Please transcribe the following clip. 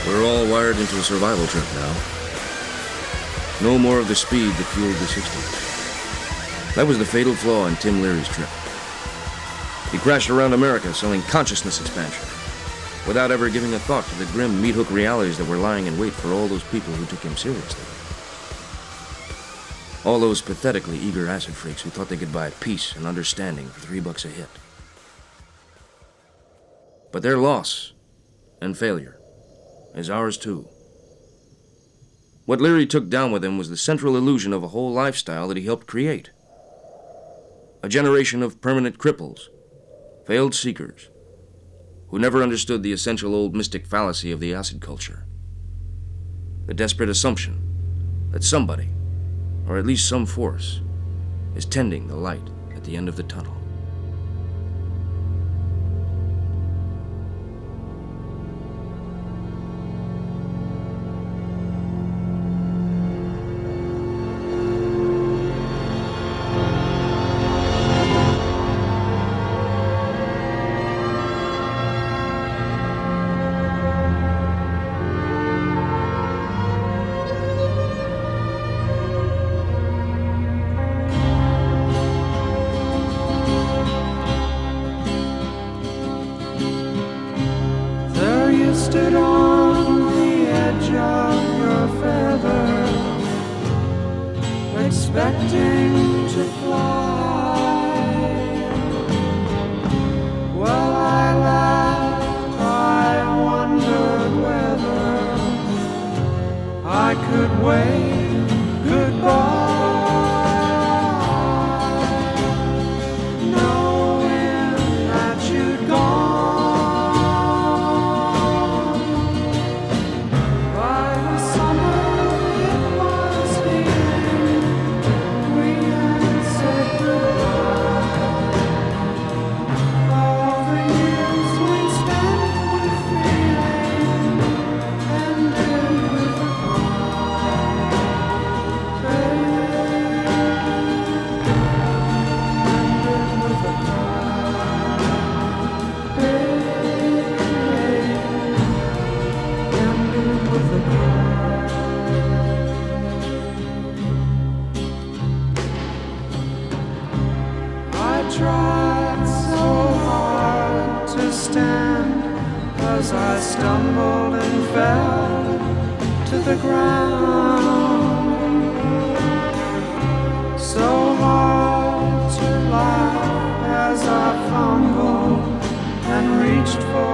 We're all wired into a survival trip now. No more of the speed that fueled the 60s. That was the fatal flaw in Tim Leary's trip. He crashed around America selling consciousness expansion, without ever giving a thought to the grim meat-hook realities that were lying in wait for all those people who took him seriously. All those pathetically eager acid freaks who thought they could buy peace and understanding for $3 a hit. But their loss and failure is ours too. What Leary took down with him was the central illusion of a whole lifestyle that he helped create. A generation of permanent cripples, failed seekers, who never understood the essential old mystic fallacy of the acid culture. The desperate assumption that somebody, or at least some force, is tending the light at the end of the tunnel. Stood on the edge of your feather, expecting to fly. Well, I laughed, I wondered whether I could wave goodbye. Tried so hard to stand as I stumbled and fell to the ground. So hard to laugh as I fumbled and reached for